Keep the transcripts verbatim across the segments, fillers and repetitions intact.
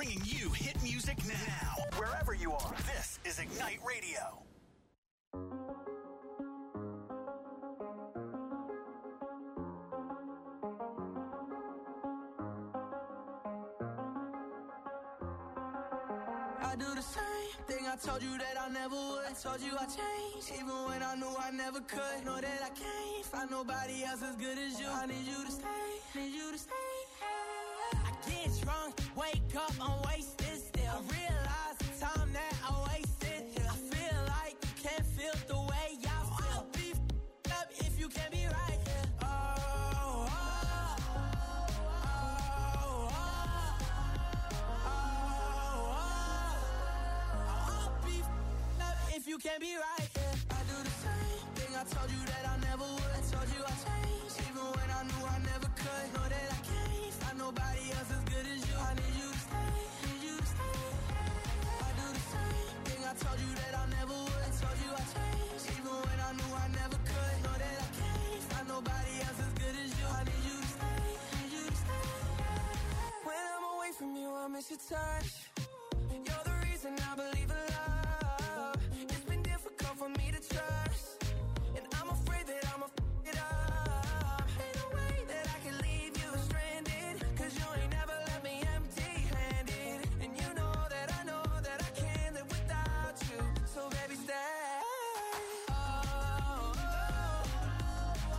bringing you hit music now. Wherever you are, this is Ignite Radio. I do the same thing I told you that I never would. I told you I changed, even when I knew I never could. Know that I can't find nobody else as good as you. I need you to stay, need you to stay. I get drunk, wake up, I'm wasted still. I realize the time that I wasted here. I feel like you can't feel the way I feel. I'll be f***ed up if you can't be right here. Oh, oh, oh, oh, oh, oh. I'll be f***ed up if you can't be right here. I do the same thing I told you that I never would. I told you I changed, even when I knew I never could. Know that I can't find nobody else as good as you. I need you to stay, need you to stay. I do the same thing I told you that I never would. I told you I changed, even when I knew I never could. Know that I can't find nobody else as good as you. I need you to stay, need you to stay. When I'm away from you, I miss your touch. You're the reason I believe in love. It's been difficult for me to trust, and I'm afraid that I'ma f*** it up. Ain't no way that I can leave you stranded, cause you ain't never left me empty-handed. And you know that I know that I can't live without you. So baby, stay. Oh, oh, oh,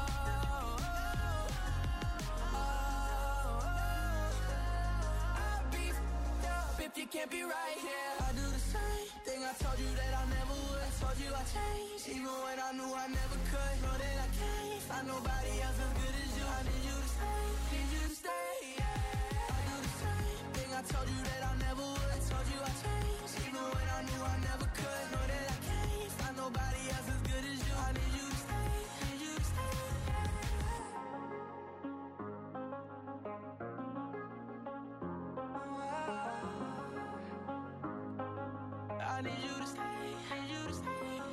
oh, oh. I'll be f***ed up if you can't be right here. I do the same thing I told you that I never would. I told you I changed, even when I knew I never could. Know that I can't find nobody else as good as you. I need you to stay, need you to stay. I do the same thing I told you that I never would. I told you I changed, even when I knew I never could. Know that I can't find nobody else as good as you. I need you to stay, need you to stay. I need you to stay, need you to stay.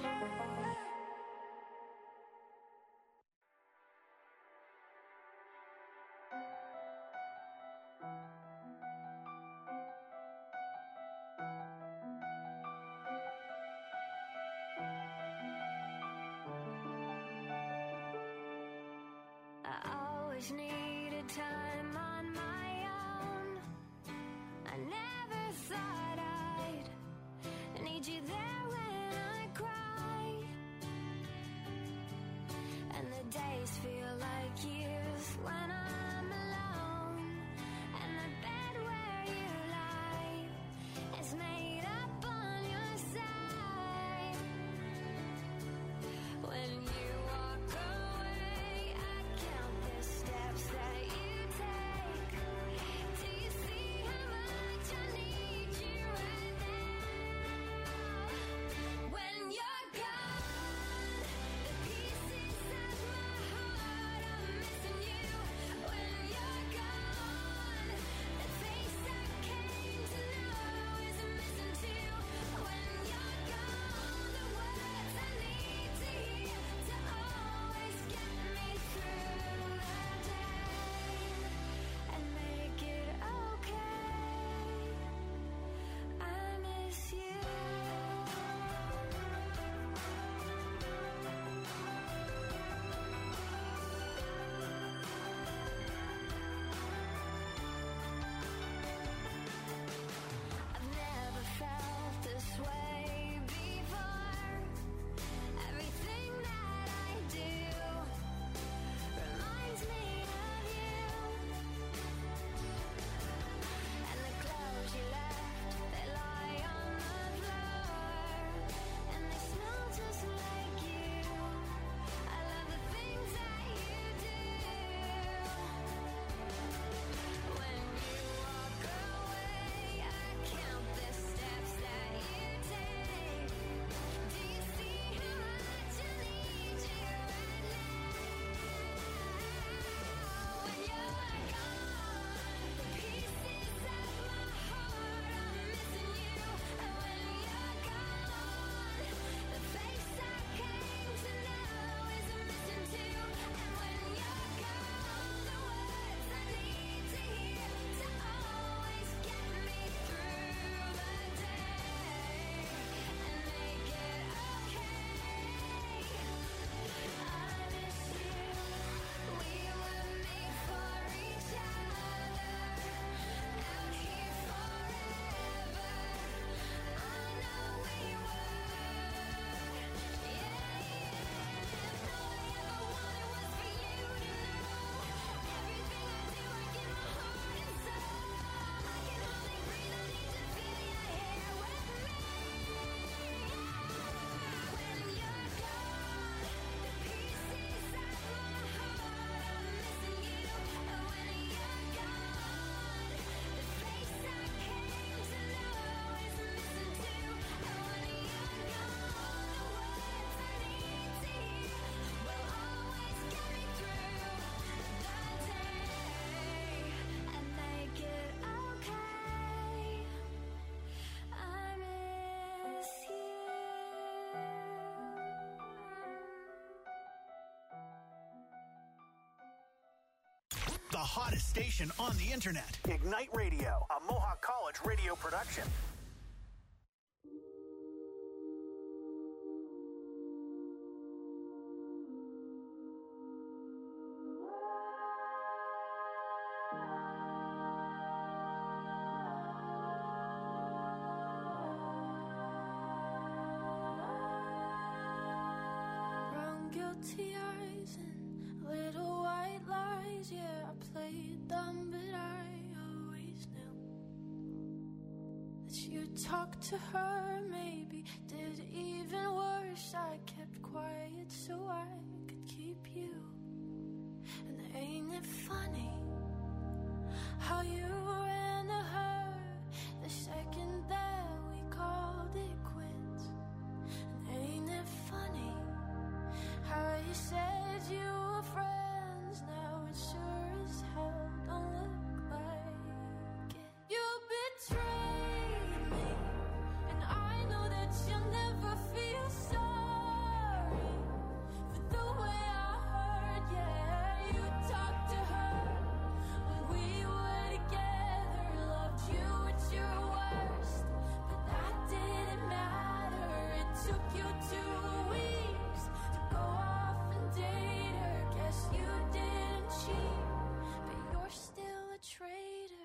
I always needed time on my own. I never thought I'd need you there when I cry. And the days feel like years when I'm alone. And the bed where you lie is made up on your side. When you walk away, I count the steps that you take. Do you see how much I need you right now? When you're gone, the pieces of my heart are missing you. hottest station on the internet. Ignite Radio, a Mohawk College radio production. Brown guilty eyes and little white lies. Yeah, I played dumb, but I always knew that you'd talk to her. Maybe did even worse. I kept quiet so I could keep you. And ain't it funny how you ran to her the second that we called it quits? And ain't it funny how you said you were friends? Now it sure as hell don't look like it. You betrayed me, and I know that you'll never feel sorry for the way I hurt. Yeah, you talked to her when we were together, loved you at your worst, but that didn't matter. It took you two weeks to go off and date her. Guess you didn't cheat, but you're still a traitor.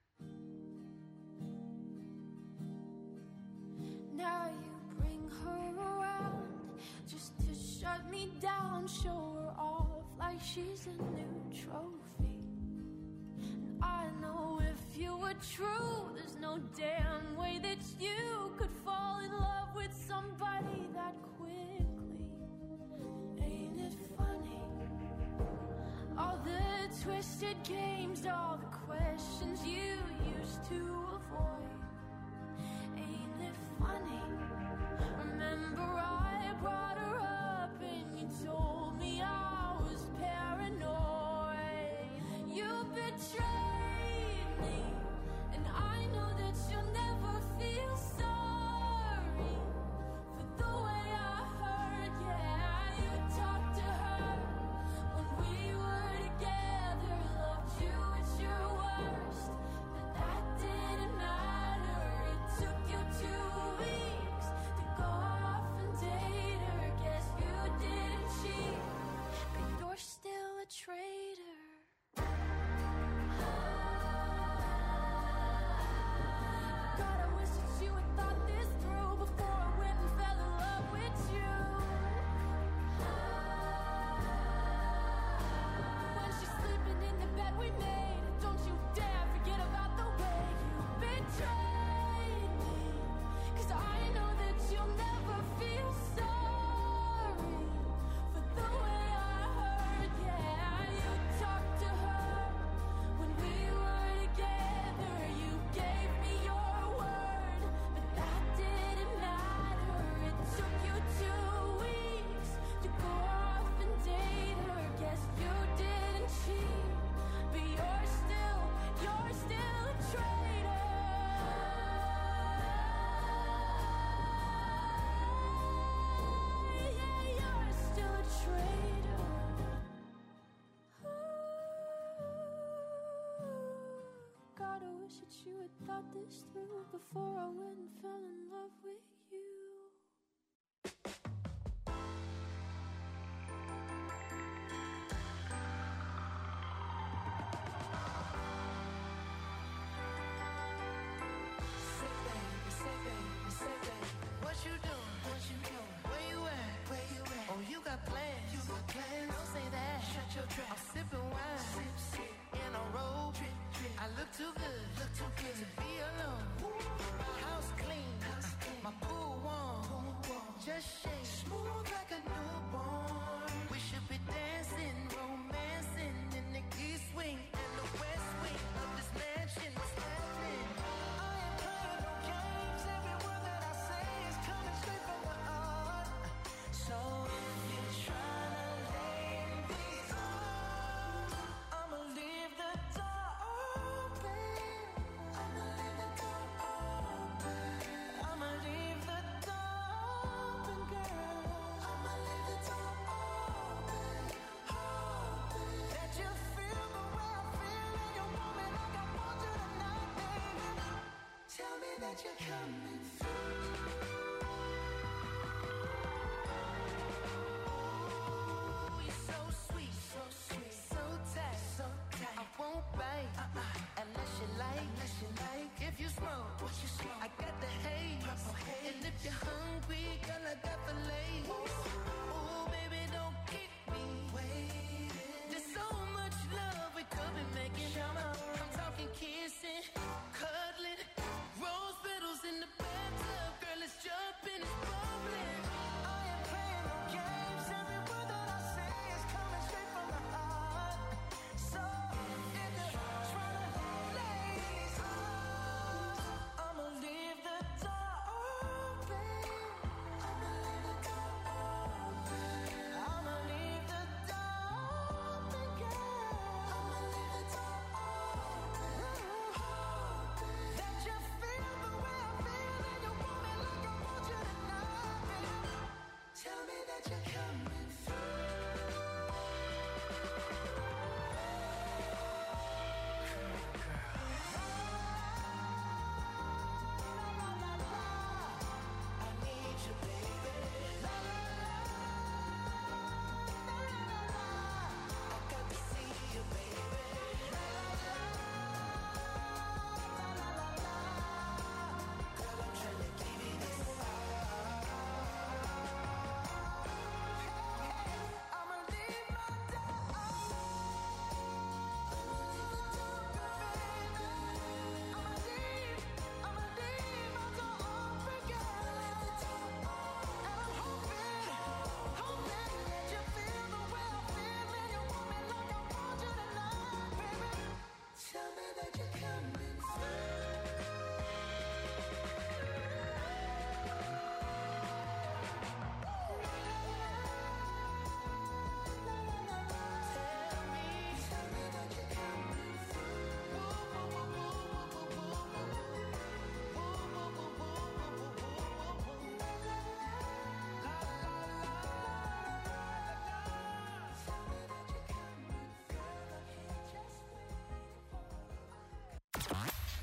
Now you bring her around just to shut me down, show her off like she's a new trophy. And I know if you were true, there's no damn way that you could fall in love with somebody that quickly. Ain't it funny? All the twisted games, all the questions you used to avoid. Ain't it funny? Remember I brought her up and you told me I was paranoid. You betrayed me, and I know that you'll never feel sorry for the way I hurt. Yeah, you talked to her when we were together, loved you at your worst, but that didn't matter. It took you two weeks to go off and date her. Guess you didn't cheat, but you're still a traitor. God, I wish that you had thought this through before I went and fell in love with you. When she's sleeping in the bed we made, don't you dare forget about the way you betrayed me. 'Cause I know that you'll never feel sorry for the way I hurt. Yeah, you talked to her when we were together. You gave me your word, but that didn't matter. It took you two weeks to go off and date her. Guess you didn't cheat, but you're still, you're still a traitor. Yeah, you're still a traitor. God, I wish that you had thought this through before I went and fell in love with you. Say baby, say baby, say baby, what you doing? What you doing? Where you at? Where you at? Oh, you got plans? You got plans? Don't say that. Shut your trap. I'm sipping wine, sip, sip, in a robe. Trip, trip. I look too good, look too good to be alone. My house clean, house clean. My pool warm, pool warm. Just shake, smooth like a newborn. We should be dancing, romancing in the east wing and the west wing of this mansion. What's happening? I ain't playing no games. Every word that I say is coming straight from the heart. So if you're trying to lay in these arms,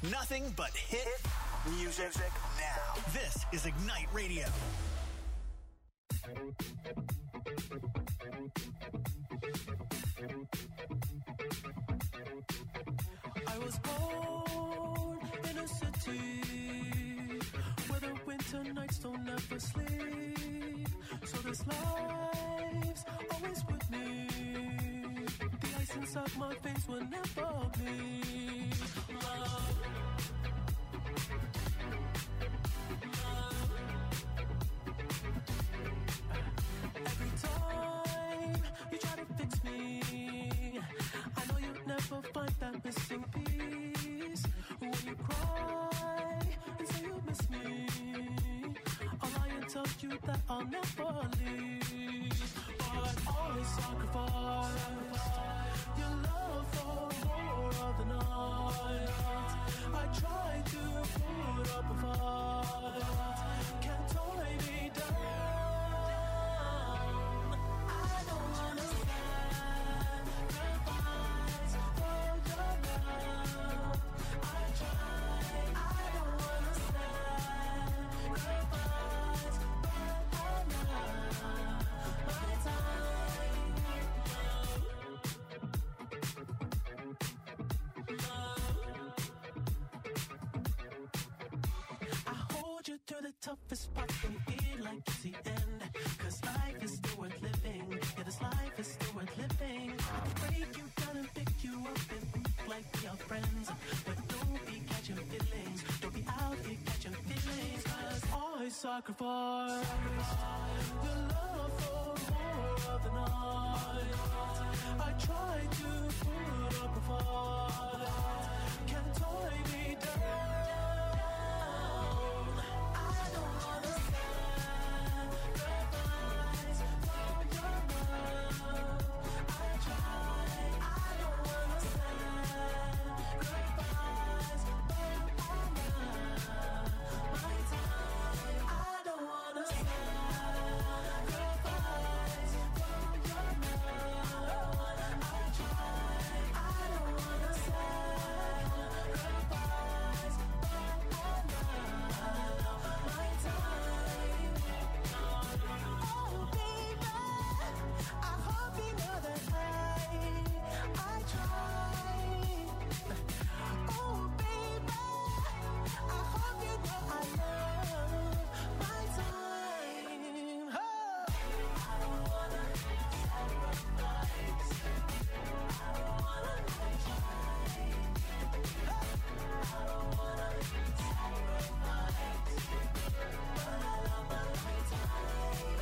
Nothing but hit music now. This is Ignite Radio. I was born in a city where the winter nights don't ever sleep. So this life's always with me. The ice inside my veins will never bleed. Love. Love. Every time you try to fix me, I know you'll never find that missing piece. When you cry and say you miss me, I'll lie and tell you that I'll never leave. But always sacrifice your love for more of the night. I try to put up a fight, can't tie me down. I don't wanna sacrifice for your love. I try, I don't wanna sacrifice, but I love my time. I hold you through the toughest part and feel like it's the end. Cause life is still worth living. Yeah, this life is still worth living. I'll break you down and pick you up and think like we are friends. But don't be catching feelings. Don't be out here catching feelings. Cause I sacrifice your love for more of the night. I try to put up a fight, can't tie me down. I don't wanna sacrifice for your love. I try, I don't wanna sacrifice, but I love my time. I don't wanna sacrifice for your love. I try, I don't wanna sacrifice, but I love my time. Oh baby, I hope you know that I, I try. Oh baby, I hope you know I love my time. Oh. I don't wanna sacrifice. I don't wanna try. I don't wanna sacrifice, but I love my time.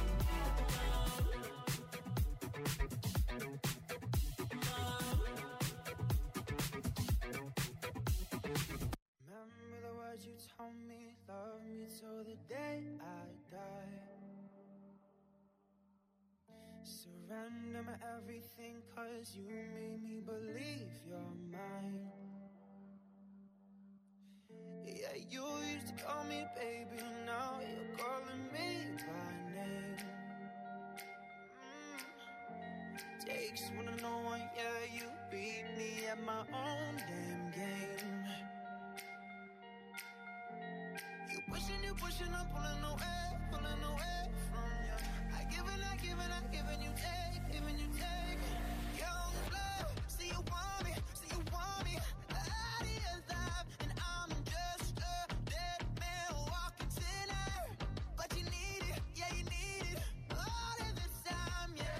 Remember the words you told me, love me till the day I die. Surrender my everything, cause you made me believe you're mine. Yeah, you used to call me baby, now you're calling me by name. Mm. Takes one to know one, yeah, you beat me at my own damn game. You pushing, you pushing, I'm pulling away, pulling away from you. I give and I give and I give and you take, giving you take. Young blood, see you want me, see you want me. Out of your life, and I'm just a dead man walking tonight. But you need it, yeah, you need it. All of this time, yeah.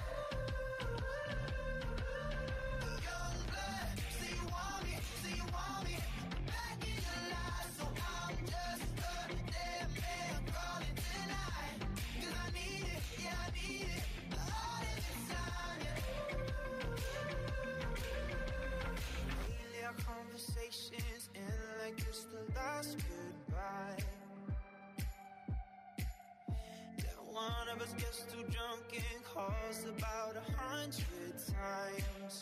Young blood, see you want me, see you want me. Back in your life, so I'm just a dead man calling tonight. Cause I need it, yeah, I need it. All of this time, yeah. Lately our conversations end like it's the last goodbye. Yeah, one of us gets too drunk and calls about a hundred times.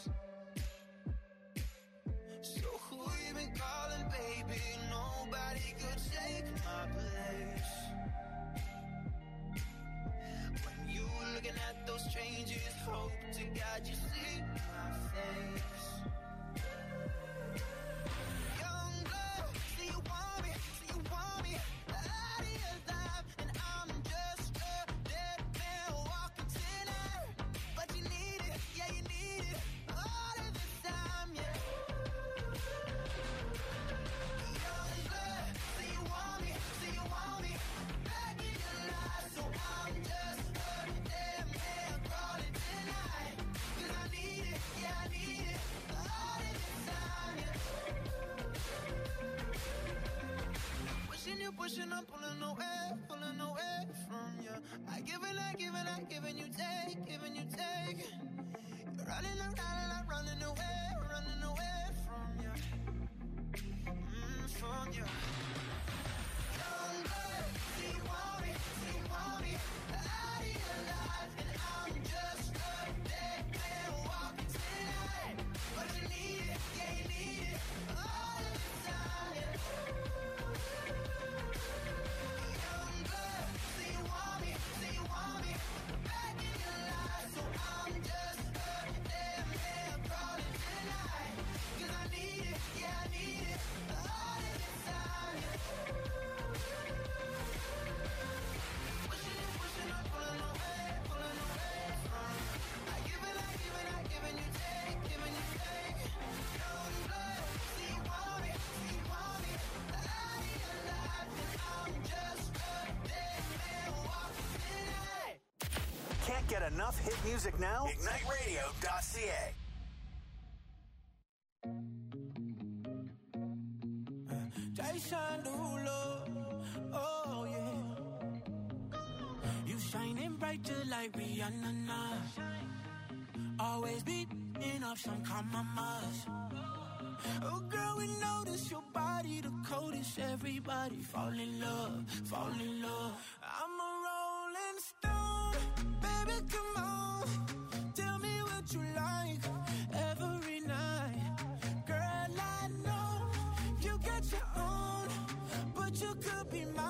So who you been calling, baby? Nobody could take my place. When you looking at those strangers, hope to God you see my face. Young blood, pushing, I'm pulling away, pulling away from you. I give and I give and I give and you take, giving you take. You're running, I'm running, I'm running away, running away from you. Mm, from you. Young blood, see you want me, see you want me. Out of your life, and I'm just a dead man walking tonight. But you need it, yeah you need it, all of the time, yeah. Young blood, see you want me, see you want me. Back in your life, so I'm just a dead man crawling tonight. 'Cause I need it, yeah I need it, all of the time, yeah. Pushing and pushing, I'm pulling away, pulling away from. I give it, I give it, I give and you take, give and you take. Young blood, see you want me, see you want me. Out of your life, and I'm just a dead man walking tonight. Can't get enough hit music now? ignite radio dot c a. Jason Derulo, oh yeah. You shining bright just like Rihanna now. Always beating up some compromise. Oh girl, we notice your body the coldest. Everybody fall in love, fall in love. I'm a rolling stone, baby come on. Tell me what you like every night. Girl, I know you got your own, but you could be mine.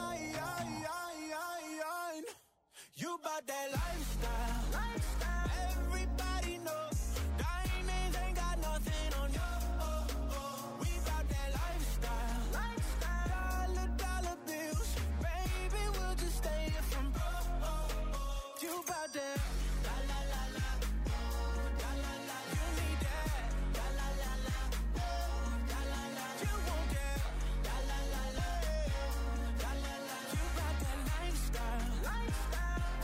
You bout that lifestyle, lifestyle. Everybody knows diamonds ain't got nothing on you. Oh, oh. We bout that lifestyle, lifestyle. Dollar, dollar bills, baby, we'll just stay here from broke. Oh, oh. You bout that, la la la la, la la la. You need that, la la la la, la la la. You want that, la la la la, la la la. You bout that lifestyle, lifestyle.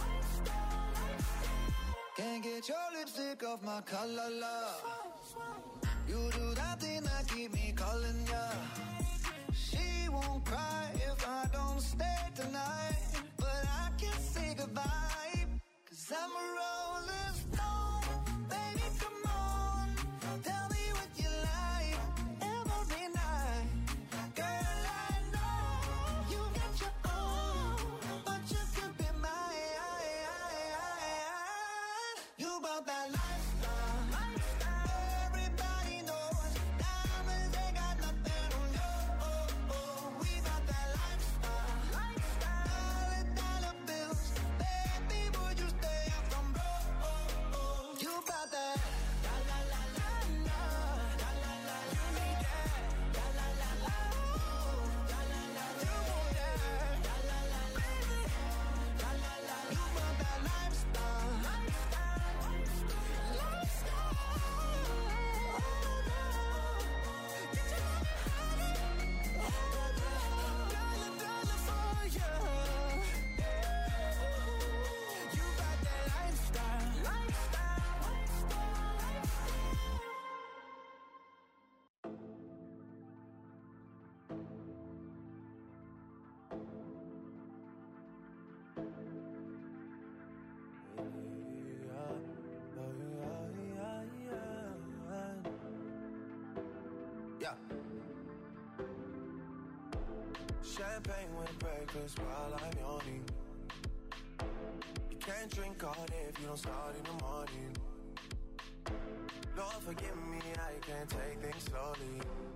Can't get your lipstick off my collar, love. You do that thing that keep me calling ya. She won't cry if I don't stay tonight, but I can't say goodbye, 'cause I'm a rolling stone. Baby, come on, tell me what you like every night. Girl, I know you got your own, but you could be mine. You about that lifestyle, lifestyle. Everybody knows diamonds ain't got nothing on you. Oh, oh. We about that lifestyle, lifestyle. Dollar, dollar bills, baby, would you stay up from broke? Oh, oh. You about that, la la la la la, la la la. You need that, la la la la, la la la. You want that, la la la la, la la la. You about that lifestyle, lifestyle, lifestyle. Get your money, dollar, dollar for you. You got that lifestyle, lifestyle, lifestyle. Yeah. Champagne with breakfast while I'm yawning. You can't drink all day if you don't start in the morning. Lord forgive me, I can't take things slowly.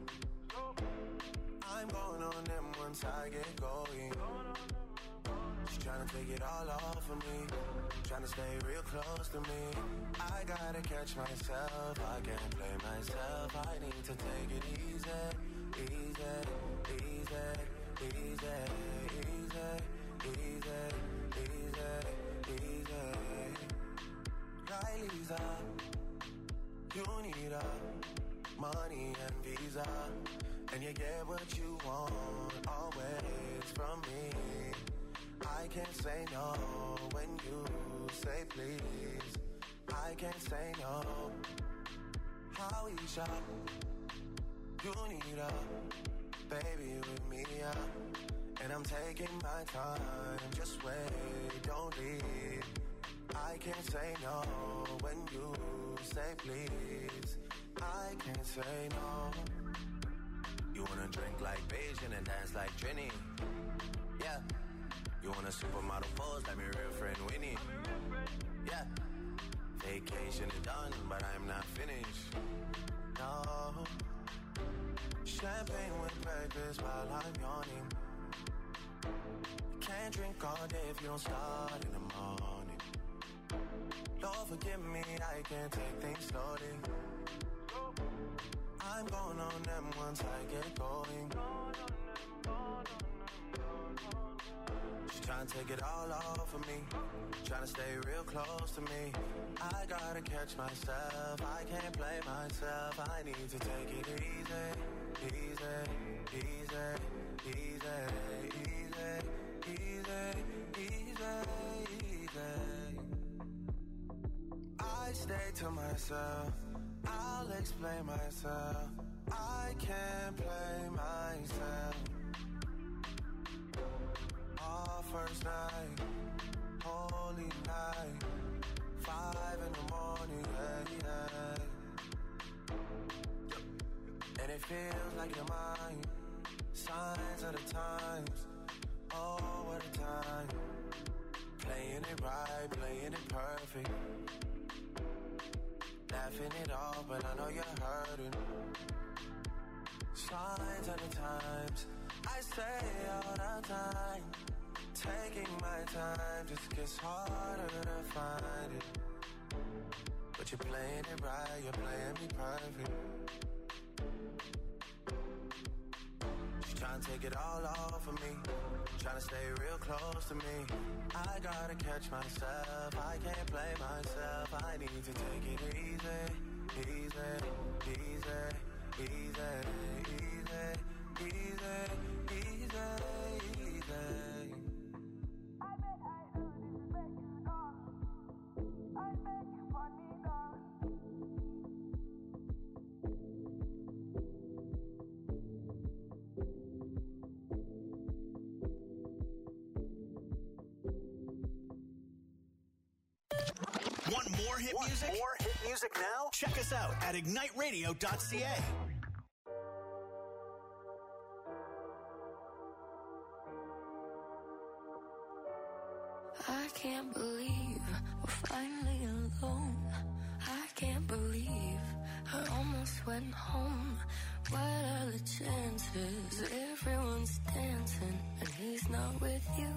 I'm going on them once I get going. She's tryna take it all off of me, tryna stay real close to me. I gotta catch myself, I can't blame myself. I need to take it easy, easy, easy, easy, easy, easy, easy, easy. Kylie's up, you need up, money and visa, and you get what you want always from me. I can't say no when you say please. I can't say no. How we shop, you need up, baby with me up, And I'm taking my time, just wait, don't leave. I can't say no when you say please. I can't say no. You wanna drink like Beijing and dance like Trini? Yeah. You want a supermodel pose like my real friend Winnie? Yeah. Vacation is done, but I'm not finished. No. Champagne with breakfast while I'm yawning. Can't drink all day if you don't start in the morning. Lord forgive me, I can't take things slowly. I'm going on them once I get going. She's trying to take it all off of me, trying to stay real close to me. I gotta catch myself, I can't play myself. I need to take it easy, easy, easy, easy, easy, easy, easy, easy. I stay to myself, I'll explain myself. I can't play myself. Our first night, holy night, five in the morning, yeah, yeah. And it feels like you're mine. Signs of the times, oh what a time. Playing it right, playing it perfect. Laughing it off, but I know you're hurting. Signs of the times, I say all the time. Taking my time just gets harder to find it. But you're playing it right, you're playing me perfect. She's trying to take it all off of me, trying to stay real close to me. I gotta catch myself, I can't play myself. I need to take it easy, easy, easy, easy, easy, easy, easy, easy. Want more hit Want music? more hit music now? Check us out at ignite radio dot c a. I can't believe we're finally alone. I can't believe I almost went home. What are the chances? Everyone's dancing and he's not with you.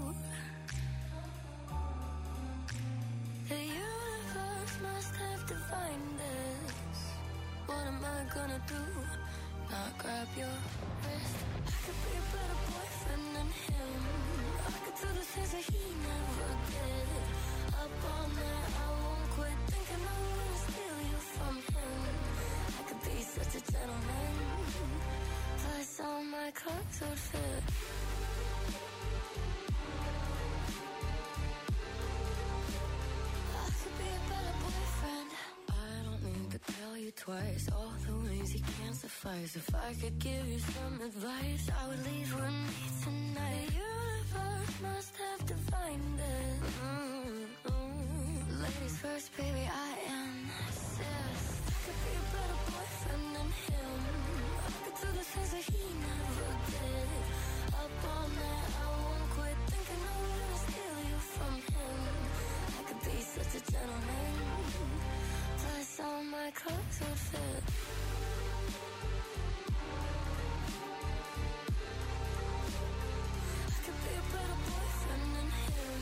The universe must have defined us. What am I gonna do? Not grab your wrist. I could be a better boyfriend than him. I could do the things that he never did. Up all night, I won't quit thinking I'm gonna steal you from him. I could be such a gentleman. Plus all my clothes would fit. I could be a better boyfriend. I don't need to tell you twice all the ways you can't suffice. If I could give you some advice, I would leave with me tonight. The universe must have defined it. Mm-hmm. Ladies first, baby, I insist. I could be a better boyfriend than him. I could do the things that he never did. Up all night, I won't quit thinking I'm gonna steal you from him. I could be such a gentleman. Plus all my clothes would fit. I could be a better boyfriend than him.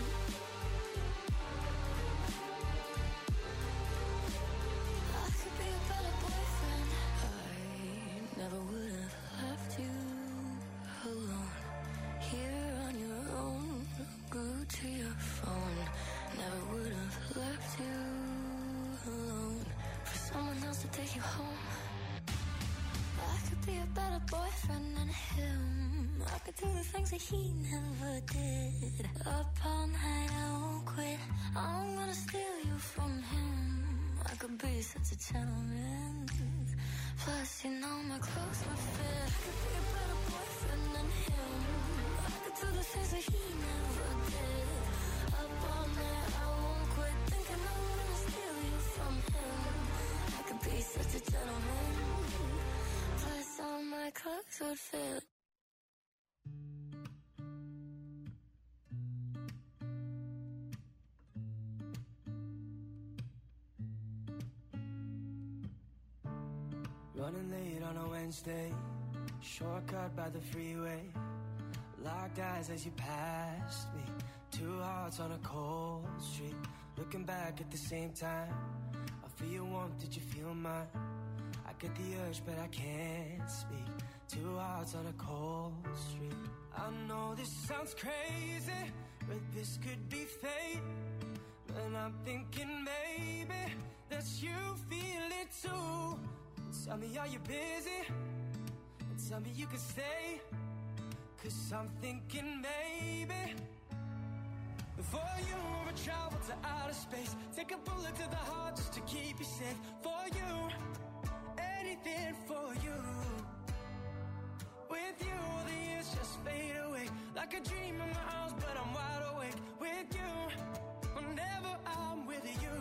I could be a better boyfriend. I never would have left you alone. Here on your own, glued to your phone. Never would have left you alone for someone else to take you home. I could be a better boyfriend than him. I could do the things that he never did. Up all night, I won't quit. I'm gonna steal you from him. I could be such a gentleman. Plus, you know my clothes would fit. I could be a better boyfriend than him. I drugs would feel. Running late on a Wednesday, shortcut by the freeway. Locked eyes as you passed me. Two hearts on a cold street. Looking back at the same time. I feel your warmth, did you feel mine? I get the urge, but I can't speak. Two hearts on a cold street. I know this sounds crazy, but this could be fate. And I'm thinking maybe that you feel it too. Tell me, are you busy? And tell me you can stay. Cause I'm thinking maybe for you I travel to outer space. Take a bullet to the heart just to keep you safe. For you, anything for you. With you, the years just fade away. Like a dream in my arms, but I'm wide awake. With you, whenever I'm with you.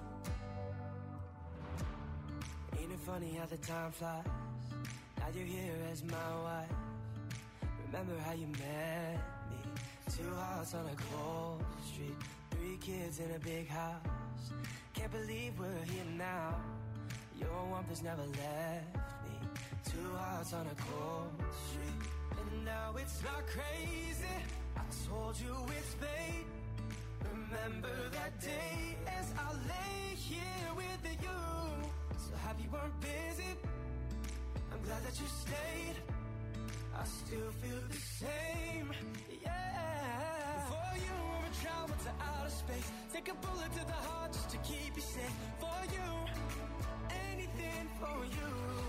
Ain't it funny how the time flies? Now you're here as my wife. Remember how you met me? Two hearts on a cold street. Three kids in a big house. Can't believe we're here now. Your warmth has never left me. Two hearts on a cold street. And now it's not crazy. I told you it's fate. Remember that day as I lay here with you. So happy you weren't busy. I'm glad that you stayed. I still feel the same, yeah. For you, I travel to outer space. Take a bullet to the heart just to keep you safe. For you, anything for you.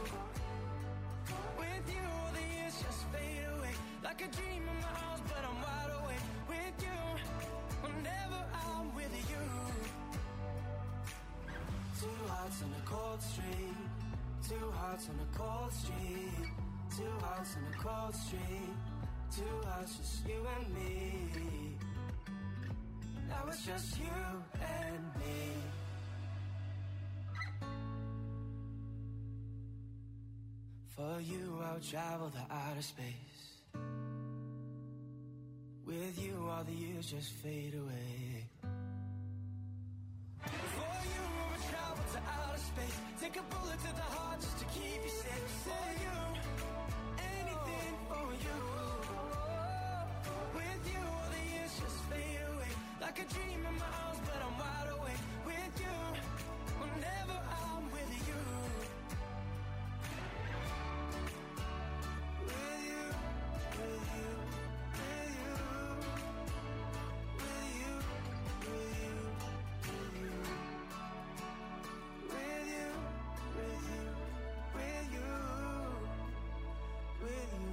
With you, the years just fade away. Like a dream in my arms, but I'm wide awake. With you, whenever I'm with you. Two hearts on a cold street. Two hearts on a cold street. Two hearts on a cold street. Two hearts, just you and me. Now it's just you and me. For you, I'll travel the outer space. With you, all the years just fade away. For you, I'll travel to outer space. Take a bullet to the heart just to keep you safe. For you, anything for you. With you, all the years just fade away. Like a dream in my arms, but I'm wide awake. With you, whenever I'm with you. With you, with you, with you. With you, with you, with you. With you, with you, with you. With you,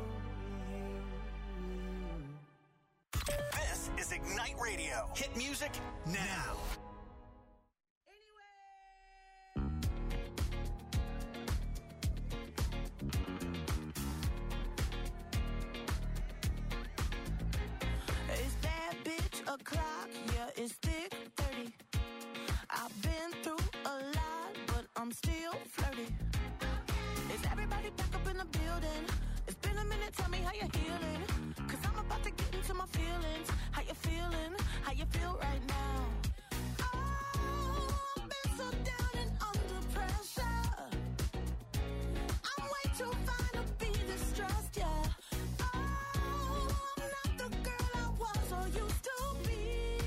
with you. This is Ignite Radio. Hit music now. Is that bitch o'clock? Yeah, it's thick thirty. I've been through a lot, but I'm still flirty. Is everybody back up in the building? It's been a minute, tell me how you're healing. Cause I'm about to get into my feelings. How you feeling? How you feel right now? Oh, I've been so down and under pressure. I'm way too fine to be distressed, yeah. Oh, I'm not the girl I was or used to be.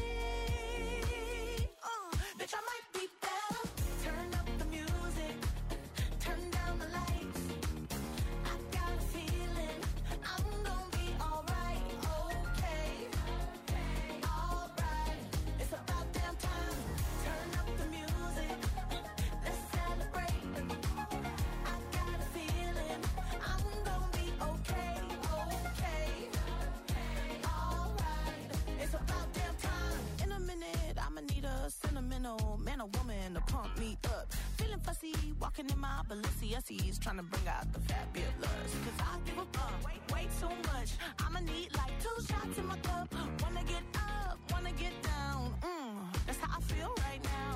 Uh, bitch, I might be better. Turn up the music, turn down the lights. I got a feeling I'm gonna be alright, okay, alright. It's about damn time. Turn up the music, let's celebrate. I got a feeling I'm gonna be okay, okay, alright. It's about damn time. In a minute, I'ma need a sentimental man or woman to pump me up. Feeling fussy, walking in my Balenciennes, trying to bring out the fabulous. Cause I give a fuck way, way too much. I'ma need like two shots in my cup. Wanna get up, wanna get down. Mm, that's how I feel right now.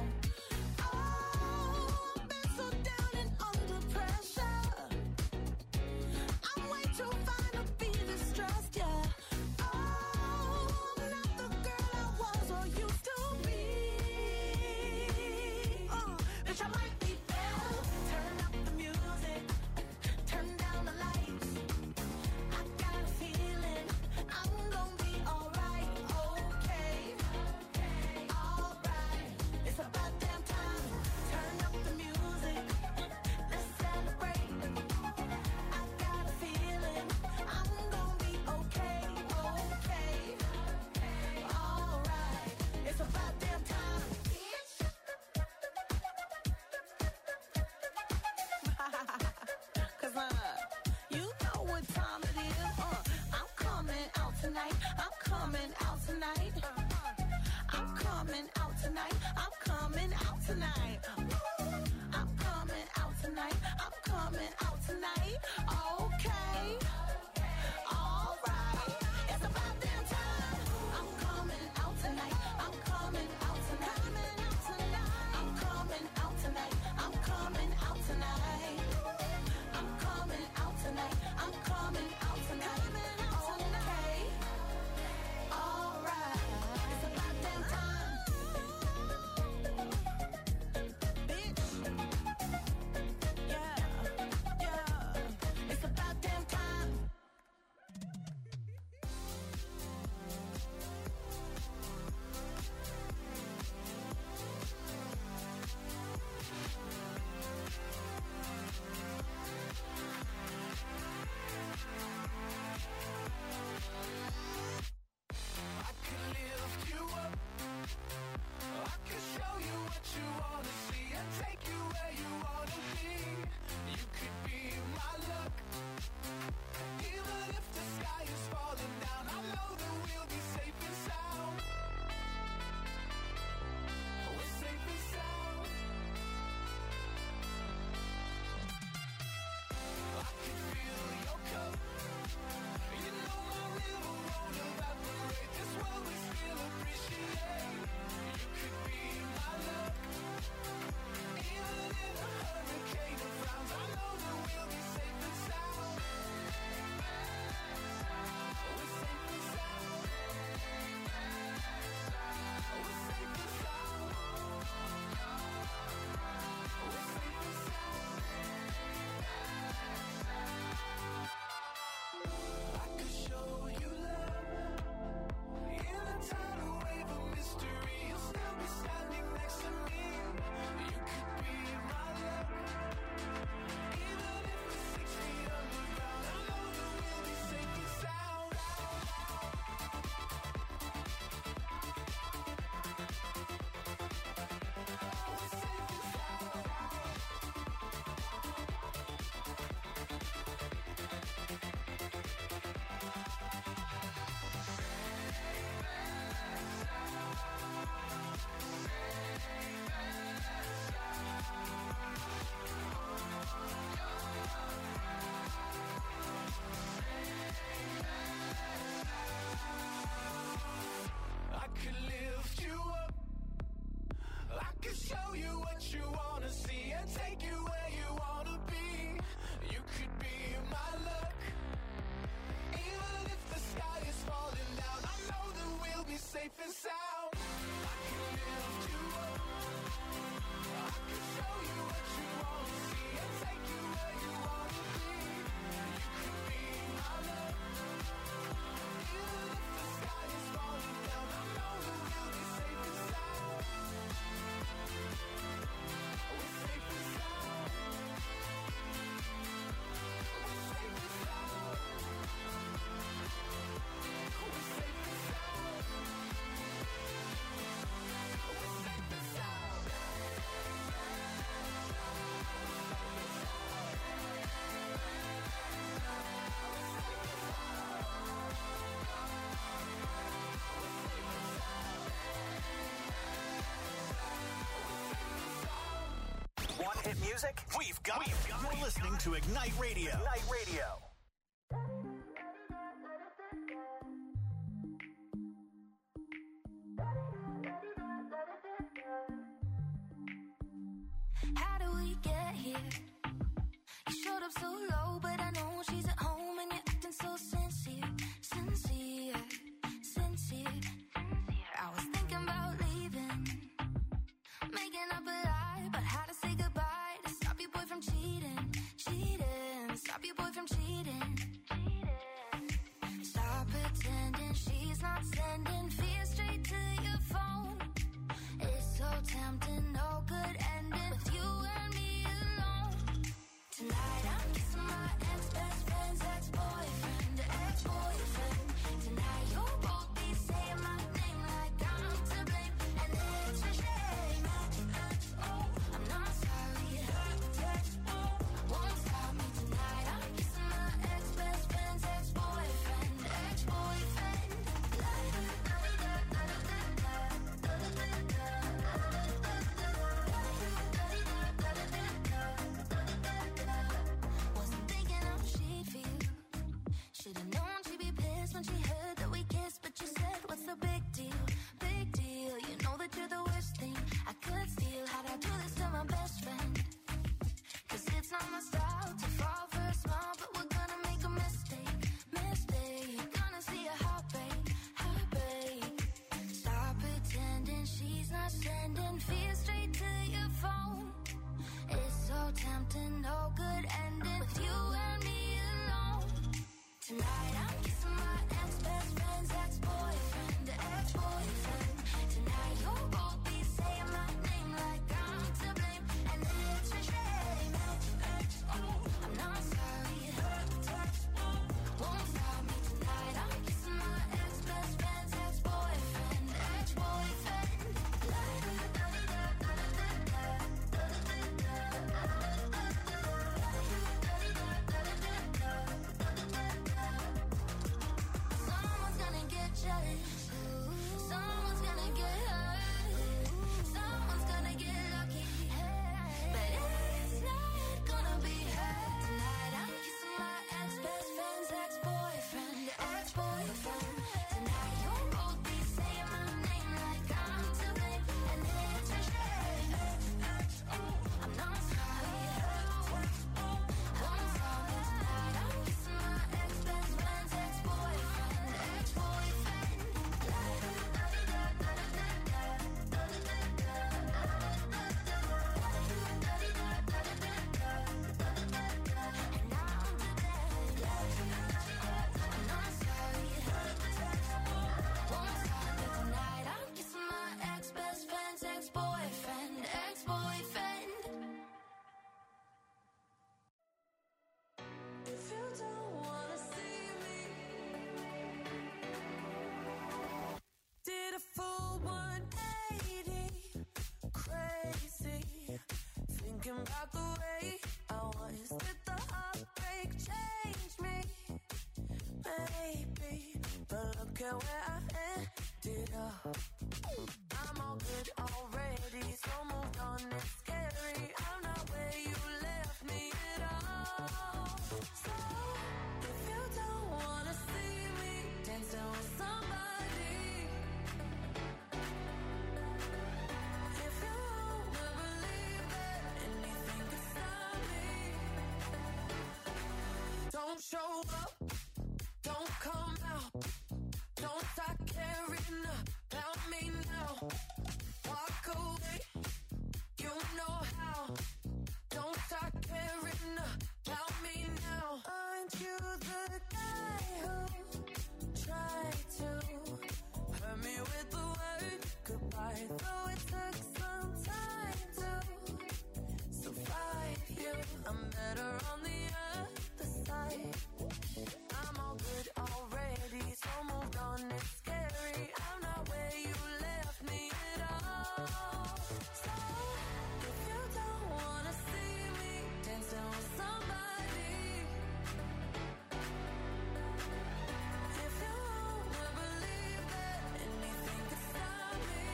Oh, I've been so down and under pressure. tonight. I'm coming out tonight. I'm coming out tonight. I'm coming out tonight. I'm coming out tonight. I'm coming out tonight. Okay. All right. It's about damn time. I'm coming out tonight. I'm coming out tonight. I'm coming out tonight. I'm coming out tonight. I'm coming out tonight. I'm coming out tonight. Okay. All right. It's about damn time. Bitch. Yeah. Yeah. It's about damn time. I can lift you up. I can show you what you wanna see and take you where you wanna be. You could be my luck. Even if the sky is falling down, I know that we'll be safe and sound. We're safe and sound. I can feel your cup. You know my river won't evaporate. This world we still appreciate. You could be my luck. Even in a hurricane of frowns, I know that we'll be safe and sound. We're safe and sound. We're safe and sound. We're safe and sound. I could show you love. In a tidal wave of mystery, you'll still be standing next to me. You could be my luck. Even if we're six feet underground, I know that we'll be safe and sound. We're safe and sound. I could lift you up. I could show you what you wanna see and take you where you wanna be. You could be my luck. Even if the sky is falling down, I know that we'll be safe and sound. I could lift you up. I could show you what you wanna see and take you where you wanna be. You could be my luck. Even if the sky is falling down, I know that we'll be safe and sound. We're safe and sound. We're safe and sound. We're safe and sound. We're safe and sound. Want hit music? We've got it. You're listening to Ignite Radio. Ignite Radio. How do we get here? You showed up so low, but I know she's at home and you're acting so sincere, sincere, sincere. I was thinking about leaving, making up a lie about how to say goodbye to stop your boy from cheating, cheating, stop your boy from cheating. Stop pretending she's not sending fear straight to your phone. It's so tempting, no good ending with you and me alone. Tonight I'm kissing my ex-best friend's ex-boyfriend, ex-boyfriend. Tonight you'll both be saying my name like I'm to blame, and it's a shame. Oh, I'm not sorry. Won't stop me tonight. I'm kissing my ex-best friend's ex-boyfriend, ex-boyfriend. Thinking about the way I was with the heartbreak changed me, maybe. But look at where I ended up. I'm all good already, so moved on, it's scary. I'm not where you left me at all. So, if you don't wanna see me dancing with somebody, if you wanna believe that anything could stop me, don't show up, don't come out, don't start caring about me now. Walk away, you know how. Don't start caring about me now. Aren't you the guy who tried to hurt me with the word goodbye? Though it took some time to survive you, I'm better on the other side. I'm all good already, so moved on, it's scary. I'm not where you left me at all. So, if you don't wanna see me dancing with somebody, if you wanna believe that anything could stop me,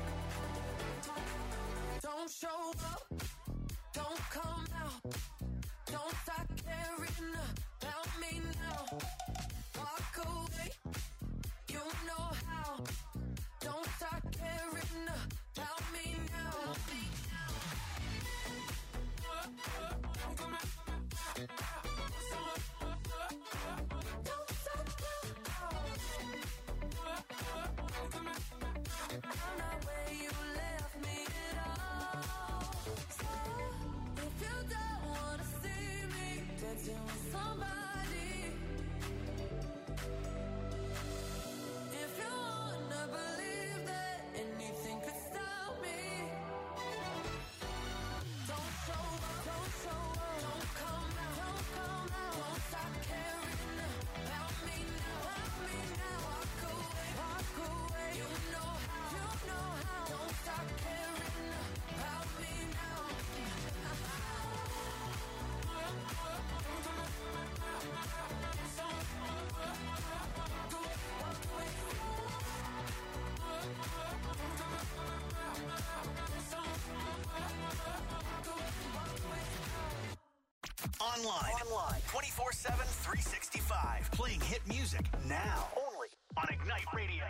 don't show up, don't come out, don't start caring about me now. Walk away, you know how. Don't start caring about me now. Don't stop now. I'm not where you left me at all. So, if you don't wanna see me dancing with somebody, if you wanna believe that anything could stop me, don't show up, don't show up, don't come out, don't come out, don't stop caring about me now, about me now. Walk away, walk away, you know how, you know how. Don't stop caring about me now. Online. Online. twenty-four seven, three sixty-five. Playing hit music now. Only on Ignite Radio.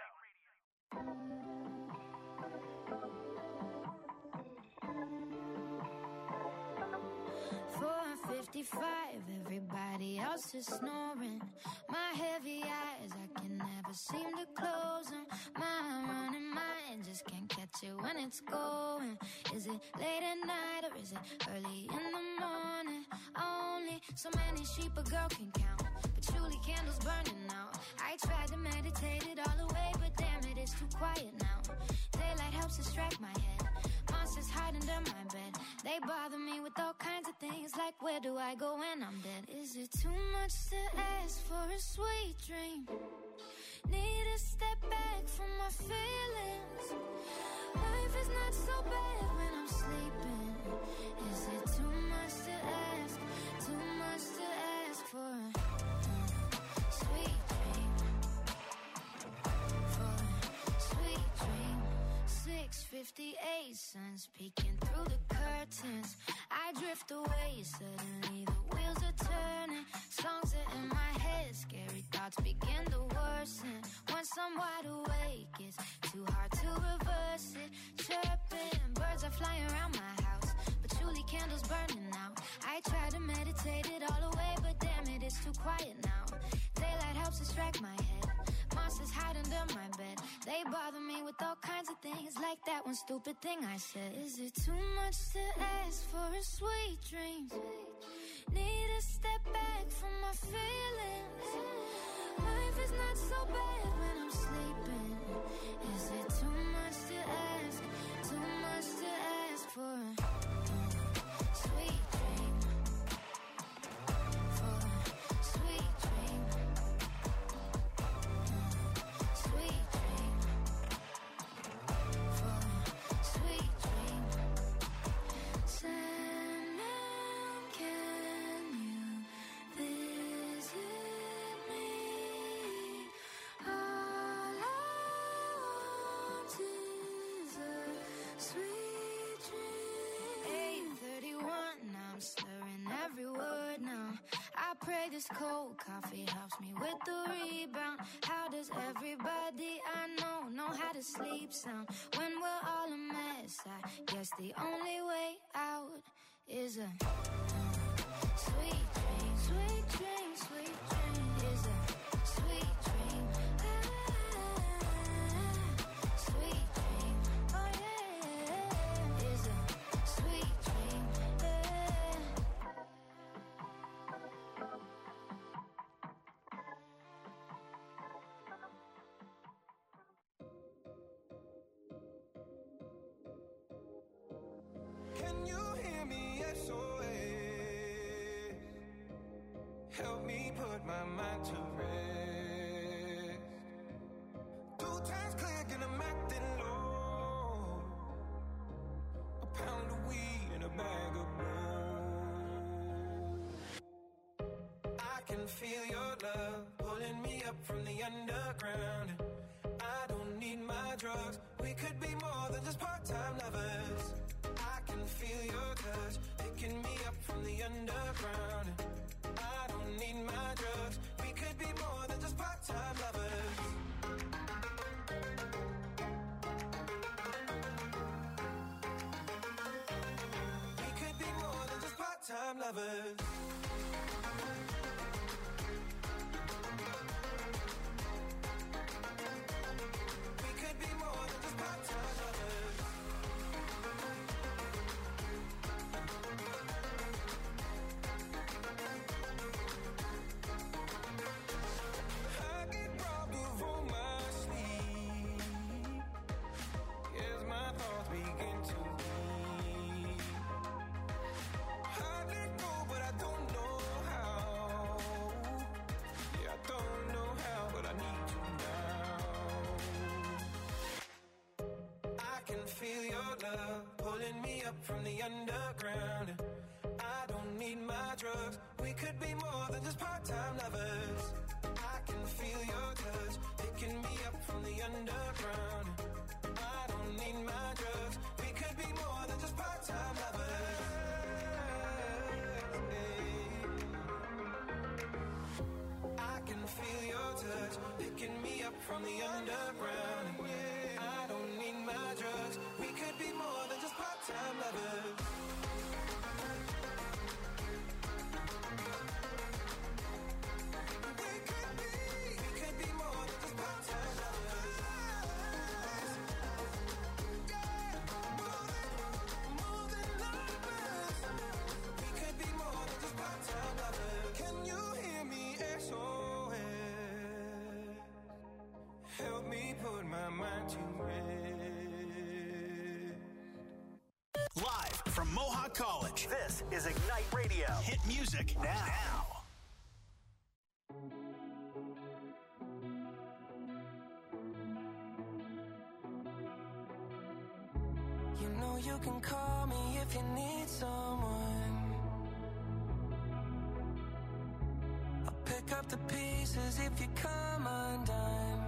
four fifty-five, everybody else is snoring. My heavy eyes, I can never seem to close them. My running mind just can't catch it when it's going. Is it late at night or is it early in the morning? Only so many sheep a girl can count, patchouli candles burning out. I tried to meditate it all away, but damn it, it's too quiet now. Daylight helps distract my head, monsters hide under my bed. They bother me with all kinds of things, like where do I go when I'm dead? Is it too much to ask for a sweet dream? Need to step back from my feelings. Life is not so bad when I'm sleeping. Is it too much to ask? Too much to ask for a uh, sweet dream? For a sweet dream. six fifty-eight, sun's peeking through the curtains. I drift away, suddenly the wheels are turning. Songs are in my head, scary thoughts begin to worsen. Once I'm wide awake, it's too hard to reverse it. Chirping, birds are flying around my house, patchouli candles burning out. I try to meditate it all away, but damn it, it's too quiet now. Daylight helps distract my head, monsters hide under my bed. They bother me with all kinds of things, like that one stupid thing I said. Is it too much to ask for a sweet dream? Need to step back from my feelings. Life is not so bad when I'm sleeping. Is it too much to ask? Too much to ask for a uh, sweet dream? For a sweet dream. Uh, sweet dream. For a sweet dream. Say this cold coffee helps me with the rebound. How does everybody I know know how to sleep sound when we're all a mess? I guess the only way out is a sweet dream, sweet dream, sweet dream is a sweet dream. Ah, sweet dream, oh yeah, is a sweet dream. Yeah. Can you hear me? S O S. Help me put my mind to rest. Two times click and I'm acting low. A pound of weed and a bag of blow. I can feel your love pulling me up from the underground. I don't need my drugs. We could be more than just part-time lovers. I can feel your touch picking me up from the underground. I don't need my drugs. We could be more than just part-time lovers. We could be more than just part-time lovers. We could be more than just part-time lovers. I get robbed of all my sleep as my thoughts begin to leave. I let go, but I don't know how. Yeah, I don't know how, but I need you now. I can feel your love pulling me up from the underground. I don't need my drugs. We could be more than just part-time lovers. I can feel your touch picking me up from the underground. I don't need my drugs. We could be more than just part-time lovers. I can feel your touch picking me up from the underground. I don't need my drugs. We could be more than just part-time lovers. We could be, we could be more than just part-time lovers. Yeah, more than, more than lovers. We could be more than just part-time lovers. Can you hear me? S O S. Help me put my mind to rest. Live from Mohawk College, this is Ignite Radio. Hit music now. You know you can call me if you need someone. I'll pick up the pieces if you come undone.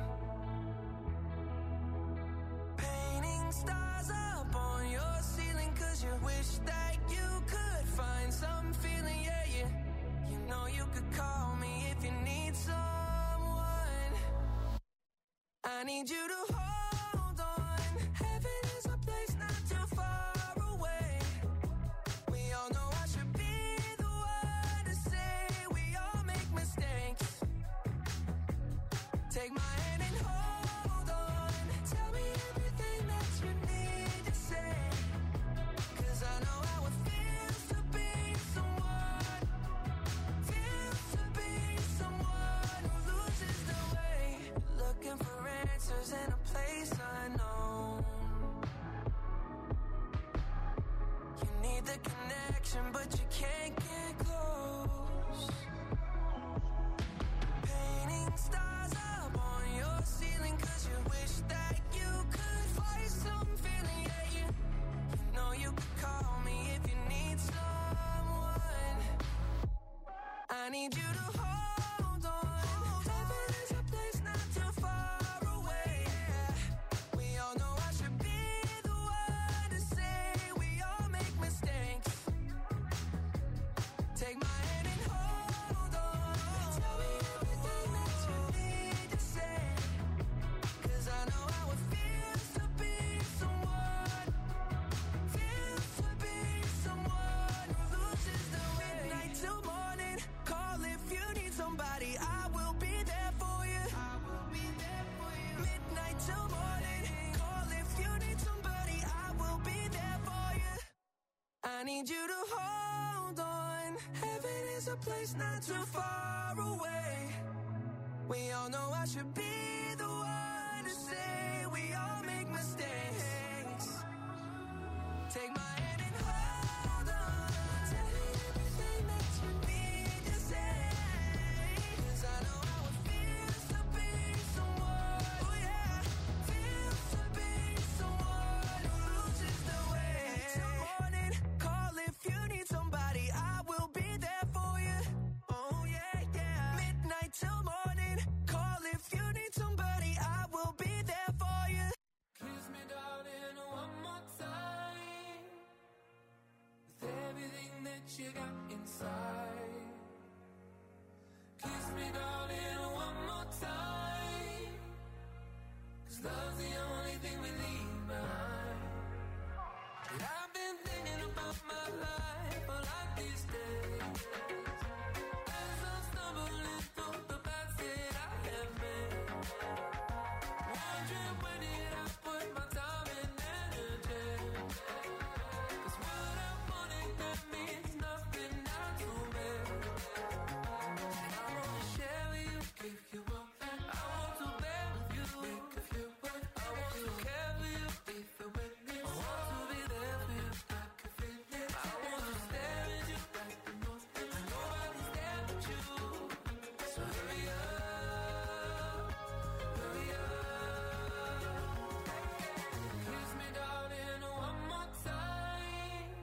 Painting stars up on your ceiling 'cause you wish that you could find some feeling, yeah, yeah. You know you could call me if you need someone. I need you to hold on. Heaven is a place not too far away. We all know I should be the one to say we all make mistakes. Take my hand and hold on. Tell me everything that you need to say. 'Cause I know how it feels to be someone. Feels to be someone who loses the way. Looking for answers in a place somebody, I will be there for you. I will be there for you. Midnight till morning. Call if you need somebody, I will be there for you. I need you to hold on. Heaven is a place not too far away. We all know I should be the one to say we all make mistakes. Take my hand and hold on. Tell me everything that you need to say. 'Cause I know how it feels to be someone, oh yeah, feels to be someone who loses the way. Till morning, call if you need somebody, I will be there for you. Oh yeah, yeah. Midnight till morning, call if you need somebody, I will be there for you. Kiss me, darling, one more time. With everything that you got inside. Kiss me, darling, one more time. 'Cause love's the only thing we leave behind. And I've been thinking about my life all like these days. As I'm stumbling through the paths that I have made. Wondering when did I put my time and energy. 'Cause what I wanted, that means nothing now to me. And I wanna share with you, give you up. I want to bear with you, make a few words. I want to care for you, if you're with me. I want to be there for you, I can feel it. I want to stare at you like the most. And nobody's there but you. So hurry up, hurry up. Kiss me, darling, one more time.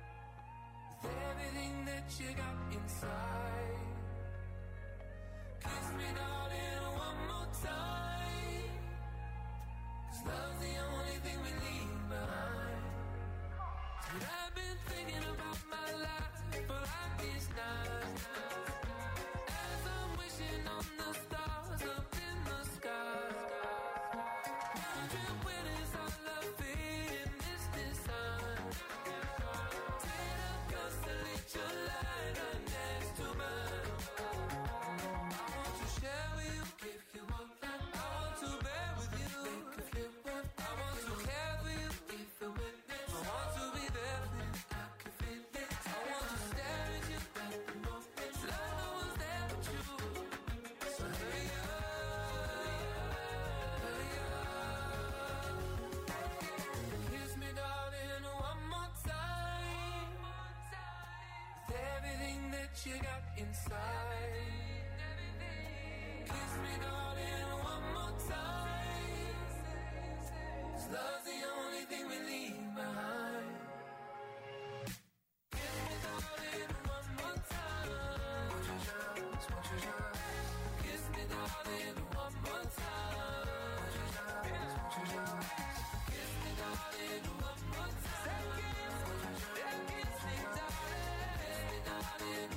With everything that you got inside. Kiss me, darling, one more time. 'Cause love's the only thing we leave behind. And I've been thinking about my life for like these nights. As I'm wishing on the stars up in the sky. Wondering when is our love fading this this time. Did I constellate your light right next to mine? I want to share with you, give you up. I want to bear with you, make a few words. I want to care for you, if you're with me. I want to be there for you, I can feel it. I want to stare at you like the most. Like no one's there but you. So hurry up, hurry up. Kiss me, darling, one more time. With everything that you got inside. Kiss me, darling, one more time. 'Cause love's the only thing we leave behind. Kiss me, darling, one more time. Won't you just, won't you just? Kiss me, darling, one more time. Won't you just, won't you just? Kiss me, darling, one more time. Won't you just, kiss me, darling. Kiss me, darling,